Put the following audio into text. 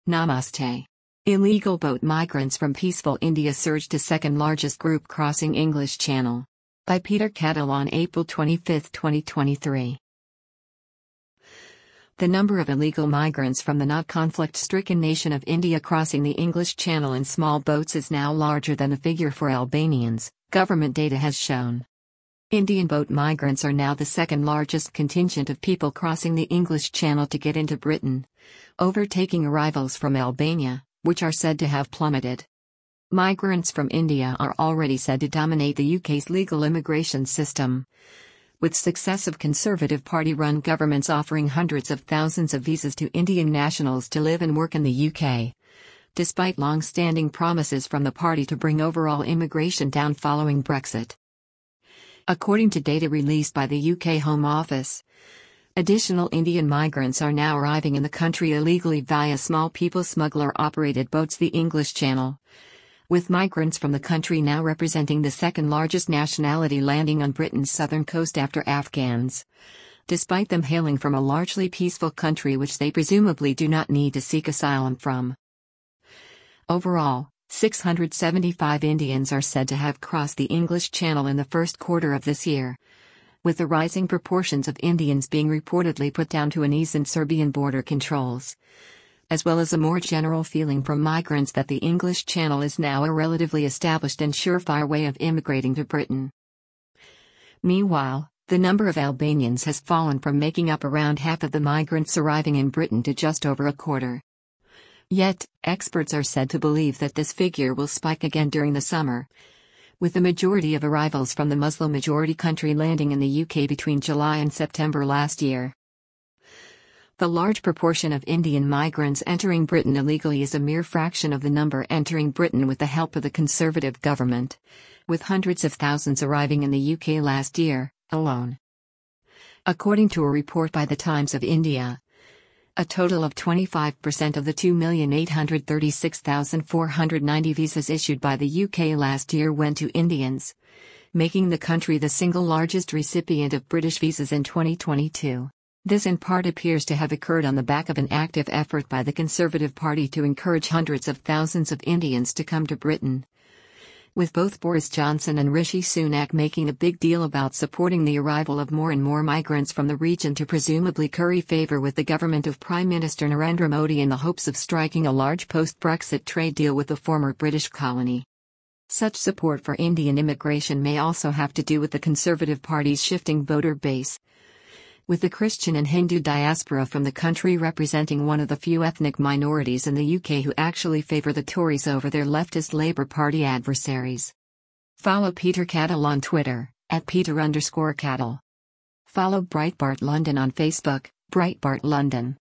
Namaste. Illegal boat migrants from peaceful India surge to second largest group crossing English Channel. By Peter Cattle on April 25, 2023. The number of illegal migrants from the not conflict-stricken nation of India crossing the English Channel in small boats is now larger than the figure for Albanians, government data has shown. Indian boat migrants are now the second largest contingent of people crossing the English Channel to get into Britain, overtaking arrivals from Albania, which are said to have plummeted. Migrants from India are already said to dominate the UK's legal immigration system, with successive Conservative Party-run governments offering hundreds of thousands of visas to Indian nationals to live and work in the UK, despite long-standing promises from the party to bring overall immigration down following Brexit. According to data released by the UK Home Office, additional Indian migrants are now arriving in the country illegally via small people smuggler-operated boats the English Channel, with migrants from the country now representing the second largest nationality landing on Britain's southern coast after Afghans, despite them hailing from a largely peaceful country which they presumably do not need to seek asylum from. Overall, 675 Indians are said to have crossed the English Channel in the first quarter of this year, with the rising proportions of Indians being reportedly put down to an ease in Serbian border controls, as well as a more general feeling from migrants that the English Channel is now a relatively established and surefire way of immigrating to Britain. Meanwhile, the number of Albanians has fallen from making up around half of the migrants arriving in Britain to just over a quarter. Yet, experts are said to believe that this figure will spike again during the summer, with the majority of arrivals from the Muslim-majority country landing in the UK between July and September last year. The large proportion of Indian migrants entering Britain illegally is a mere fraction of the number entering Britain with the help of the Conservative government, with hundreds of thousands arriving in the UK last year, alone. According to a report by the Times of India, a total of 25% of the 2,836,490 visas issued by the UK last year went to Indians, making the country the single largest recipient of British visas in 2022. This in part appears to have occurred on the back of an active effort by the Conservative Party to encourage hundreds of thousands of Indians to come to Britain, with both Boris Johnson and Rishi Sunak making a big deal about supporting the arrival of more and more migrants from the region to presumably curry favour with the government of Prime Minister Narendra Modi in the hopes of striking a large post-Brexit trade deal with the former British colony. Such support for Indian immigration may also have to do with the Conservative Party's shifting voter base, with the Christian and Hindu diaspora from the country representing one of the few ethnic minorities in the UK who actually favour the Tories over their leftist Labour Party adversaries. Follow Peter Cattle on Twitter, @Peter_Cattle. Follow Breitbart London on Facebook, Breitbart London.